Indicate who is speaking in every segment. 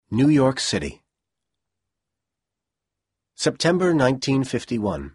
Speaker 1: New York City. September 1951.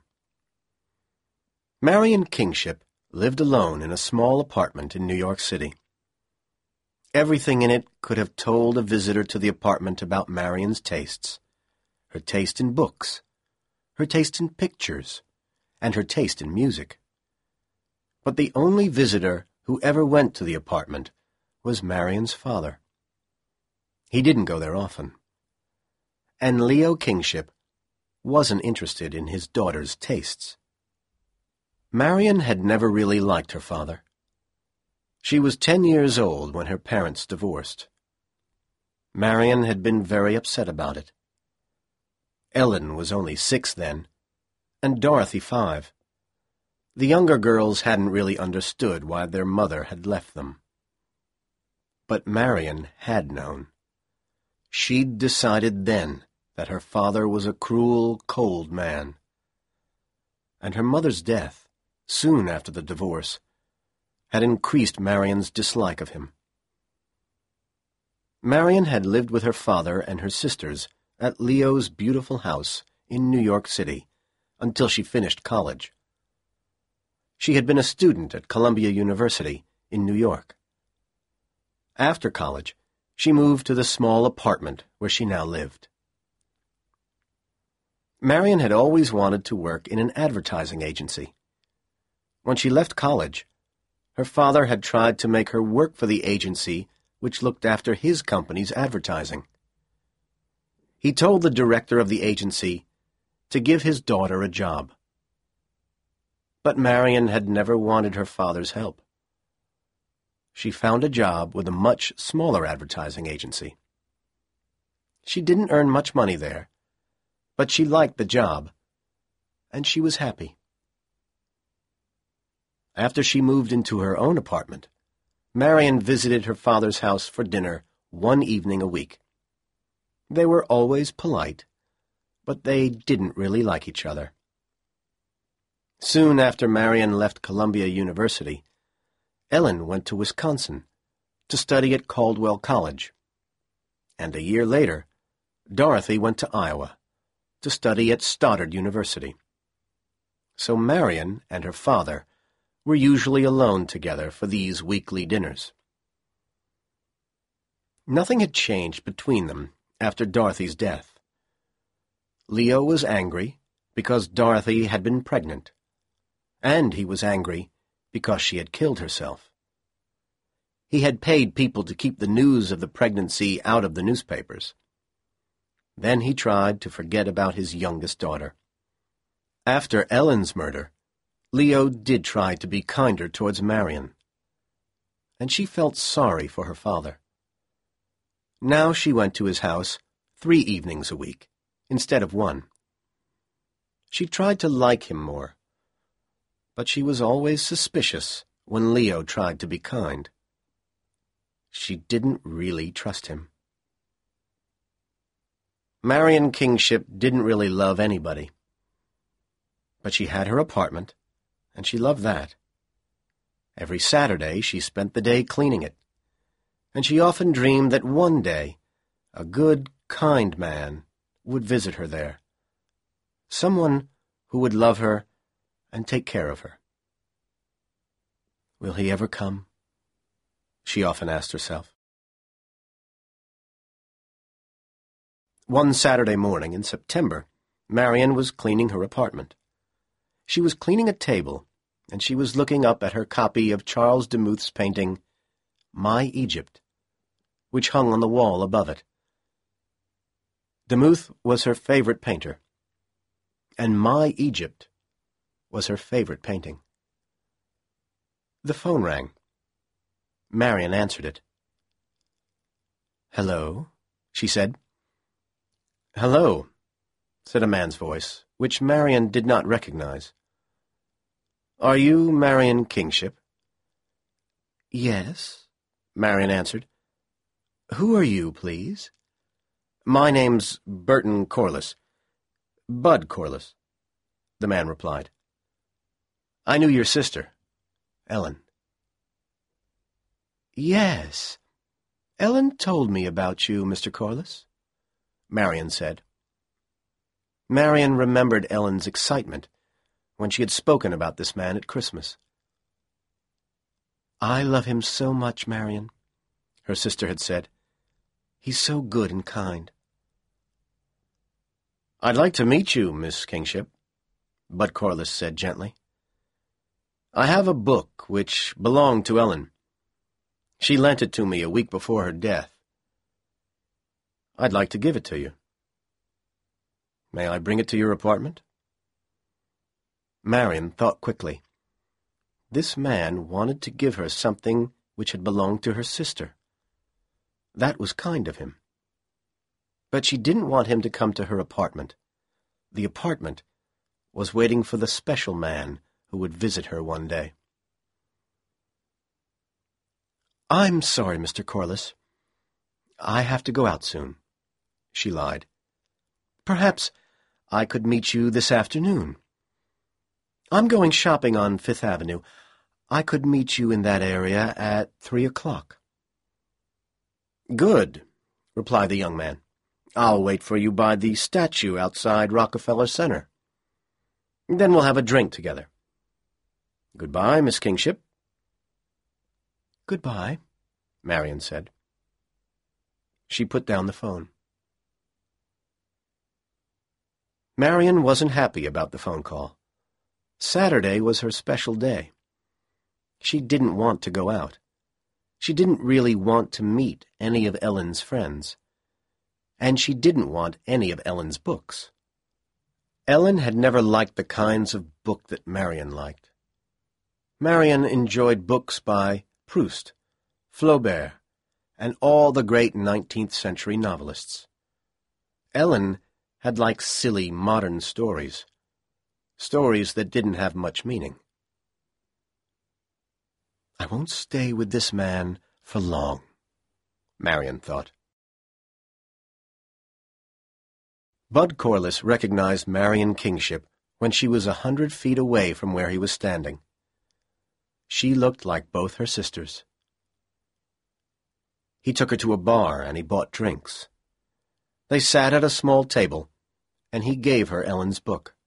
Speaker 1: Marion Kingship lived alone in a small apartment in New York City. Everything in it could have told a visitor to the apartment about Marion's tastes. Her taste in books, her taste in pictures, and her taste in music. But the only visitor who ever went to the apartment was Marion's father. He didn't go there often. And Leo Kingship wasn't interested in his daughter's tastes. Marion had never really liked her father. She was 10 years old when her parents divorced. Marion had been very upset about it. Ellen was only 6 then, and Dorothy 5. The younger girls hadn't really understood why their mother had left them. But Marion had known. She'd decided then that her father was a cruel, cold man. And her mother's death, soon after the divorce, had increased Marion's dislike of him. Marion had lived with her father and her sisters at Leo's beautiful house in New York City until she finished college. She had been a student at Columbia University in New York. After college, she moved to the small apartment where she now lived. Marion had always wanted to work in an advertising agency. When she left college, her father had tried to make her work for the agency which looked after his company's advertising. He told the director of the agency to give his daughter a job. But Marion had never wanted her father's help. She found a job with a much smaller advertising agency. She didn't earn much money there, but she liked the job, and she was happy. After she moved into her own apartment, Marion visited her father's house for dinner one evening a week. They were always polite, but they didn't really like each other. Soon after Marion left Columbia University, Ellen went to Wisconsin to study at Caldwell College. And a year later, Dorothy went to Iowa to study at Stoddard University. So Marion and her father were usually alone together for these weekly dinners. Nothing had changed between them after Dorothy's death. Leo was angry because Dorothy had been pregnant, and he was angry because she had killed herself. He had paid people to keep the news of the pregnancy out of the newspapers. Then he tried to forget about his youngest daughter. After Ellen's murder, Leo did try to be kinder towards Marion, and she felt sorry for her father. Now she went to his house 3 evenings a week, instead of 1. She tried to like him more, but she was always suspicious when Leo tried to be kind. She didn't really trust him. Marion Kingship didn't really love anybody. But she had her apartment, and she loved that. Every Saturday she spent the day cleaning it, and she often dreamed that one day a good, kind man would visit her there. Someone who would love her and take care of her. Will he ever come? She often asked herself. One Saturday morning in September, Marion was cleaning her apartment. She was cleaning a table, and she was looking up at her copy of Charles Demuth's painting, My Egypt, which hung on the wall above it. Demuth was her favorite painter, and My Egypt was her favorite painting. The phone rang. Marion answered it. "Hello," she said. "Hello," said a man's voice, which Marion did not recognize. "Are you Marion Kingship?" "Yes," Marion answered. "Who are you, please?" "My name's Burton Corliss. Bud Corliss," the man replied. "I knew your sister, Ellen." "Yes, Ellen told me about you, Mr. Corliss," Marion said. Marion remembered Ellen's excitement when she had spoken about this man at Christmas. "I love him so much, Marion," her sister had said. "He's so good and kind." "I'd like to meet you, Miss Kingship," Bud Corliss said gently. "I have a book which belonged to Ellen. She lent it to me a week before her death. I'd like to give it to you. May I bring it to your apartment?" Marion thought quickly. This man wanted to give her something which had belonged to her sister. That was kind of him. But she didn't want him to come to her apartment. The apartment was waiting for the special man who would visit her one day. "I'm sorry, Mr. Corliss. I have to go out soon," she lied. "Perhaps I could meet you this afternoon. I'm going shopping on Fifth Avenue. I could meet you in that area at 3 o'clock. "Good," replied the young man. "I'll wait for you by the statue outside Rockefeller Center. Then we'll have a drink together. Goodbye, Miss Kingship." "Goodbye," Marion said. She put down the phone. Marion wasn't happy about the phone call. Saturday was her special day. She didn't want to go out. She didn't really want to meet any of Ellen's friends. And she didn't want any of Ellen's books. Ellen had never liked the kinds of book that Marion liked. Marion enjoyed books by Proust, Flaubert, and all the great 19th century novelists. Ellen had liked silly, modern stories that didn't have much meaning. "I won't stay with this man for long," Marion thought. Bud Corliss recognized Marion Kingship when she was 100 feet away from where he was standing. She looked like both her sisters. He took her to a bar and he bought drinks. They sat at a small table, and he gave her Ellen's book.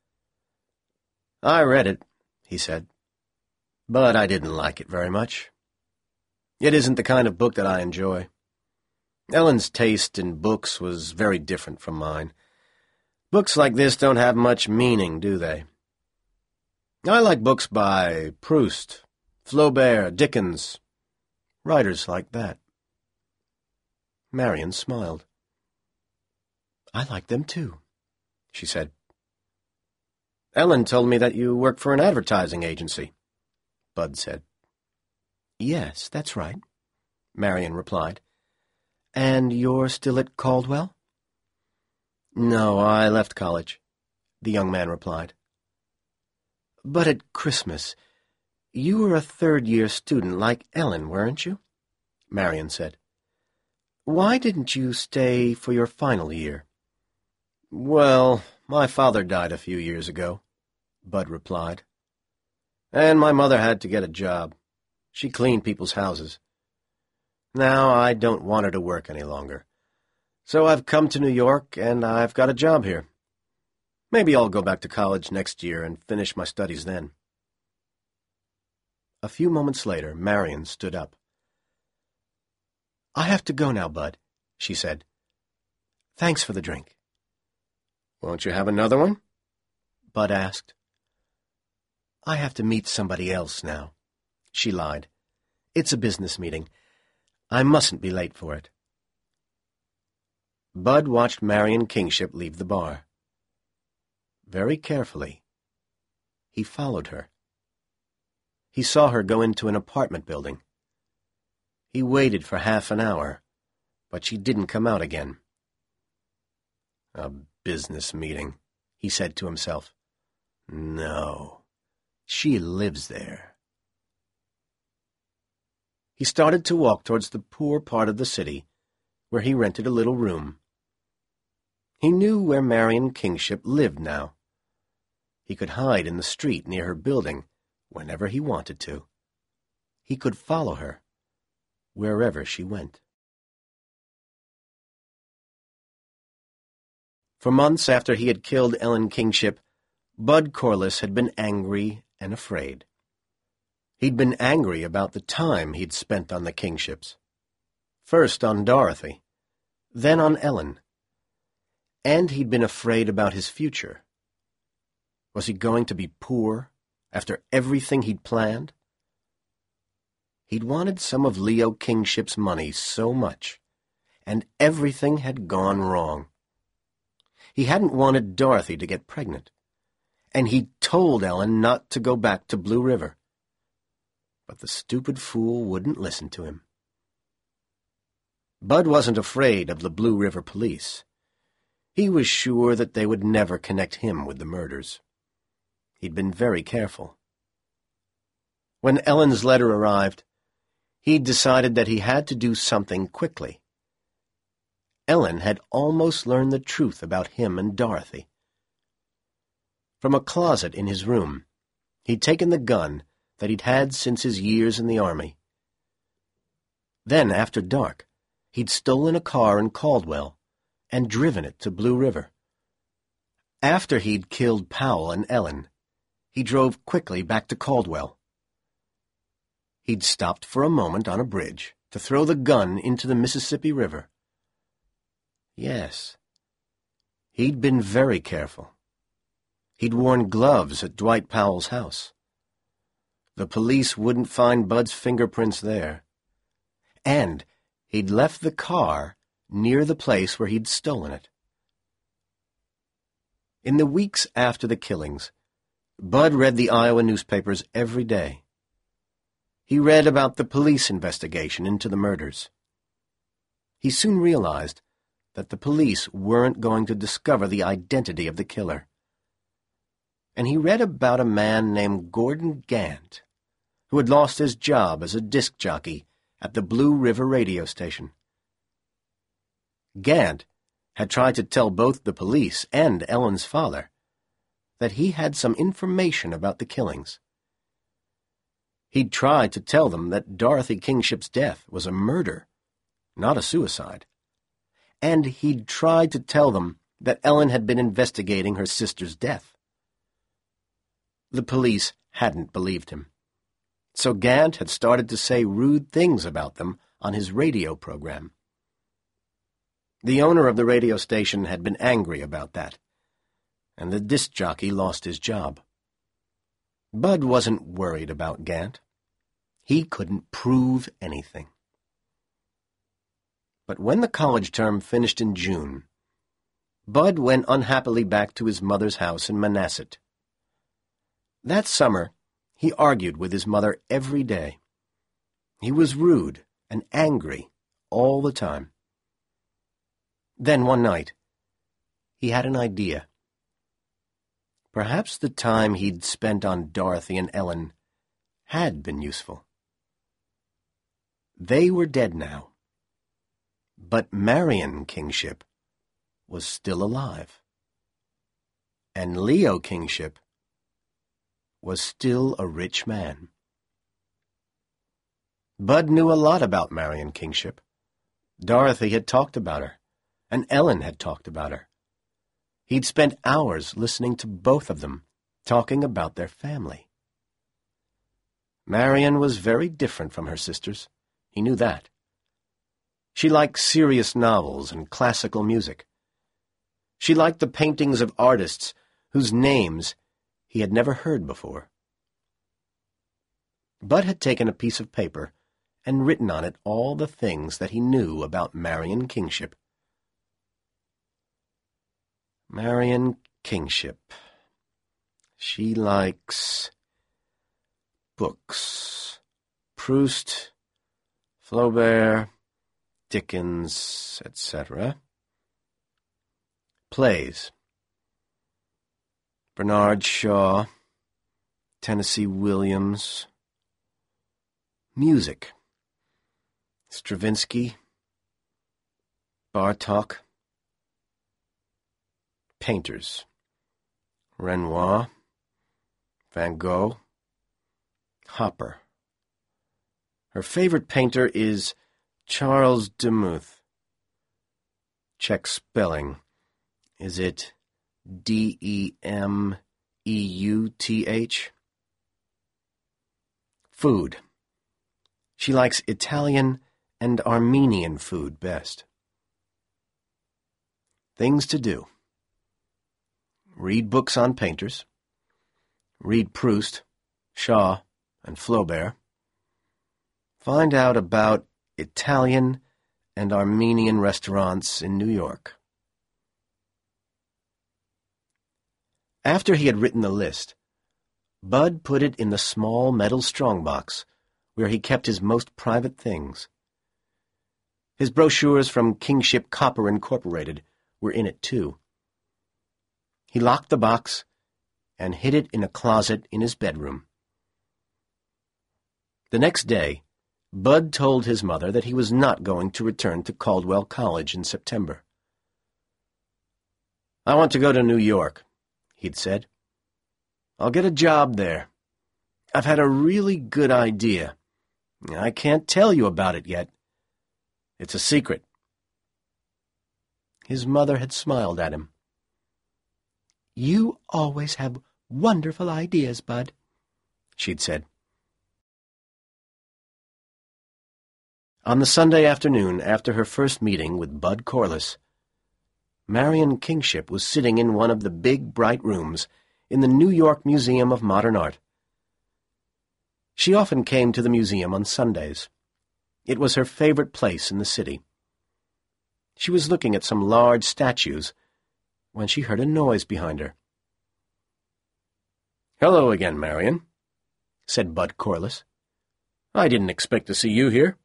Speaker 1: "I read it," he said, "but I didn't like it very much. It isn't the kind of book that I enjoy. Ellen's taste in books was very different from mine. Books like this don't have much meaning, do they? I like books by Proust, Flaubert, Dickens, writers like that." Marion smiled. "I like them too," she said. "Ellen told me that you work for an advertising agency," Bud said. "Yes, that's right," Marion replied. "And you're still at Caldwell?" "No, I left college," the young man replied. "But at Christmas, you were a third-year student like Ellen, weren't you?" Marion said. "Why didn't you stay for your final year?" "Well, my father died a few years ago," Bud replied. "And my mother had to get a job. She cleaned people's houses. Now I don't want her to work any longer. So I've come to New York, and I've got a job here. Maybe I'll go back to college next year and finish my studies then." A few moments later, Marion stood up. "I have to go now, Bud," she said. "Thanks for the drink." "Won't you have another one?" Bud asked. "I have to meet somebody else now," she lied. "It's a business meeting. I mustn't be late for it." Bud watched Marion Kingship leave the bar. Very carefully, he followed her. He saw her go into an apartment building. He waited for half an hour, but she didn't come out again. "A business meeting," he said to himself. "No, she lives there." He started to walk towards the poor part of the city, where he rented a little room. He knew where Marion Kingship lived now. He could hide in the street near her building whenever he wanted to. He could follow her wherever she went. For months after he had killed Ellen Kingship, Bud Corliss had been angry and afraid. He'd been angry about the time he'd spent on the Kingships. First on Dorothy, then on Ellen. And he'd been afraid about his future. Was he going to be poor after everything he'd planned? He'd wanted some of Leo Kingship's money so much, and everything had gone wrong. He hadn't wanted Dorothy to get pregnant, and he'd told Ellen not to go back to Blue River. But the stupid fool wouldn't listen to him. Bud wasn't afraid of the Blue River police. He was sure that they would never connect him with the murders. He'd been very careful. When Ellen's letter arrived, he'd decided that he had to do something quickly. Ellen had almost learned the truth about him and Dorothy. From a closet in his room, he'd taken the gun that he'd had since his years in the army. Then, after dark, he'd stolen a car in Caldwell and driven it to Blue River. After he'd killed Powell and Ellen, he drove quickly back to Caldwell. He'd stopped for a moment on a bridge to throw the gun into the Mississippi River. Yes, he'd been very careful. He'd worn gloves at Dwight Powell's house. The police wouldn't find Bud's fingerprints there. And he'd left the car near the place where he'd stolen it. In the weeks after the killings, Bud read the Iowa newspapers every day. He read about the police investigation into the murders. He soon realized that the police weren't going to discover the identity of the killer. And he read about a man named Gordon Gant, who had lost his job as a disc jockey at the Blue River radio station. Gant had tried to tell both the police and Ellen's father that he had some information about the killings. He'd tried to tell them that Dorothy Kingship's death was a murder, not a suicide. And he'd tried to tell them that Ellen had been investigating her sister's death. The police hadn't believed him, so Gant had started to say rude things about them on his radio program. The owner of the radio station had been angry about that, and the disc jockey lost his job. Bud wasn't worried about Gant. He couldn't prove anything. But when the college term finished in June, Bud went unhappily back to his mother's house in Manasset. That summer, he argued with his mother every day. He was rude and angry all the time. Then one night, he had an idea. Perhaps the time he'd spent on Dorothy and Ellen had been useful. They were dead now. But Marion Kingship was still alive. And Leo Kingship was still a rich man. Bud knew a lot about Marion Kingship. Dorothy had talked about her, and Ellen had talked about her. He'd spent hours listening to both of them, talking about their family. Marion was very different from her sisters. He knew that. She liked serious novels and classical music. She liked the paintings of artists whose names he had never heard before. Bud had taken a piece of paper and written on it all the things that he knew about Marion Kingship. Marion Kingship. She likes books. Proust, Flaubert, Dickens, etc. Plays. Bernard Shaw, Tennessee Williams. Music. Stravinsky, Bartók. Painters. Renoir, Van Gogh, Hopper. Her favorite painter is Charles Demuth. Check spelling. Is it Demeuth? Food. She likes Italian and Armenian food best. Things to do. Read books on painters. Read Proust, Shaw, and Flaubert. Find out about Italian and Armenian restaurants in New York. After he had written the list, Bud put it in the small metal strongbox where he kept his most private things. His brochures from Kingship Copper Incorporated were in it, too. He locked the box and hid it in a closet in his bedroom. The next day, Bud told his mother that he was not going to return to Caldwell College in September. "I want to go to New York," he'd said. "I'll get a job there. I've had a really good idea. I can't tell you about it yet. It's a secret." His mother had smiled at him. "You always have wonderful ideas, Bud," she'd said. On the Sunday afternoon after her first meeting with Bud Corliss, Marion Kingship was sitting in one of the big, bright rooms in the New York Museum of Modern Art. She often came to the museum on Sundays. It was her favorite place in the city. She was looking at some large statues when she heard a noise behind her. "Hello again, Marion," said Bud Corliss. "I didn't expect to see you here."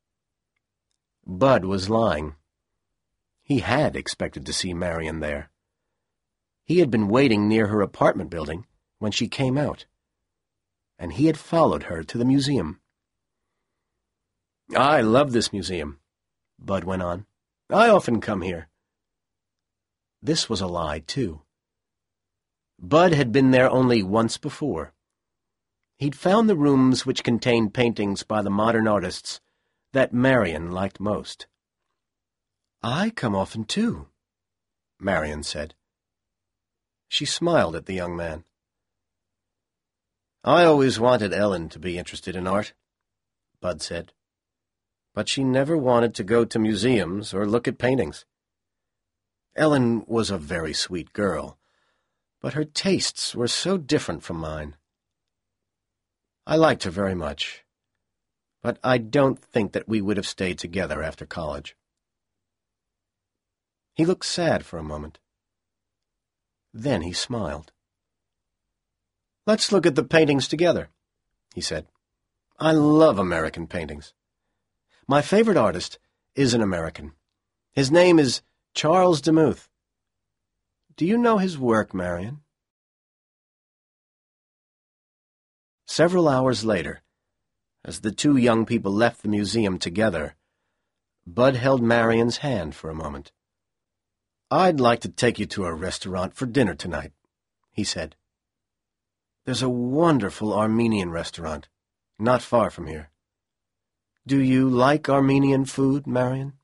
Speaker 1: Bud was lying. He had expected to see Marion there. He had been waiting near her apartment building when she came out, and he had followed her to the museum. "I love this museum," Bud went on. "I often come here." This was a lie, too. Bud had been there only once before. He'd found the rooms which contained paintings by the modern artists that Marion liked most. "I come often, too," Marion said. She smiled at the young man. "I always wanted Ellen to be interested in art," Bud said. "But she never wanted to go to museums or look at paintings. Ellen was a very sweet girl, but her tastes were so different from mine. I liked her very much, but I don't think that we would have stayed together after college." He looked sad for a moment. Then he smiled. "Let's look at the paintings together," he said. "I love American paintings. My favorite artist is an American. His name is Charles Demeuth. Do you know his work, Marion?" Several hours later, as the two young people left the museum together, Bud held Marion's hand for a moment. "I'd like to take you to a restaurant for dinner tonight," he said. "There's a wonderful Armenian restaurant, not far from here. Do you like Armenian food, Marion?"